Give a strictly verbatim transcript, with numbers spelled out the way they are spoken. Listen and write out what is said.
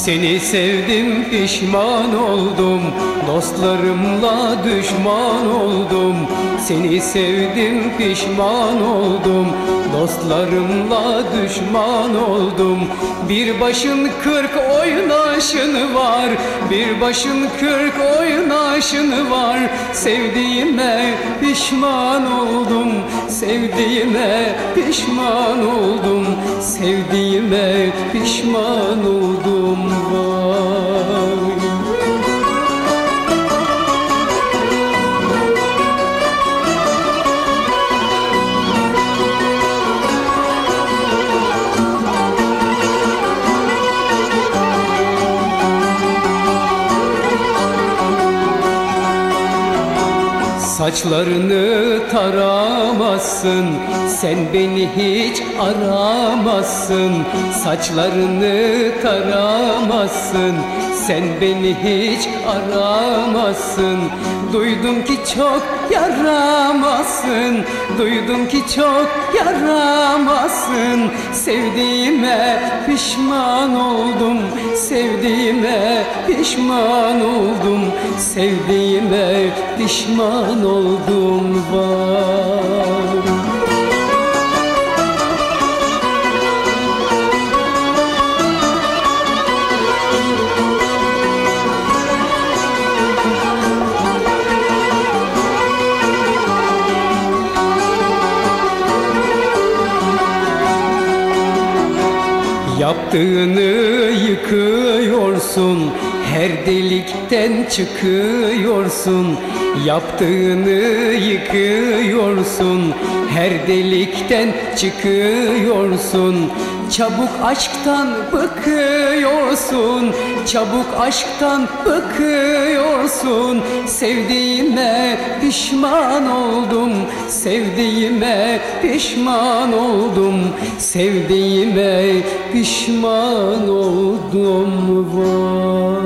Seni sevdim, pişman oldum, dostlarımla düşman oldum. Seni sevdim, pişman oldum, dostlarımla düşman oldum. Bir başın kırk oynaşın var, bir başın kırk oynaşın var. Sevdiğime pişman oldum, sevdiğime pişman oldum, sevdiğime pişman oldum vay. Saçlarını taramazsın, sen beni hiç aramazsın. Saçlarını taramazsın, sen beni hiç aramazsın. Duydum ki çok yaramazsın, duydum ki çok yaramazsın. Sevdiğime pişman oldum, sevdiğime pişman oldum, sevdiğime pişman oldum var. Yaptığını yıkıyorsun, her delikten çıkıyorsun. Yaptığını yıkıyorsun, her delikten çıkıyorsun. Çabuk aşktan bıkıyorsun, çabuk aşktan bıkıyorsun. Sevdiğime pişman oldum, sevdiğime pişman oldum, sevdiğime pişman oldum var.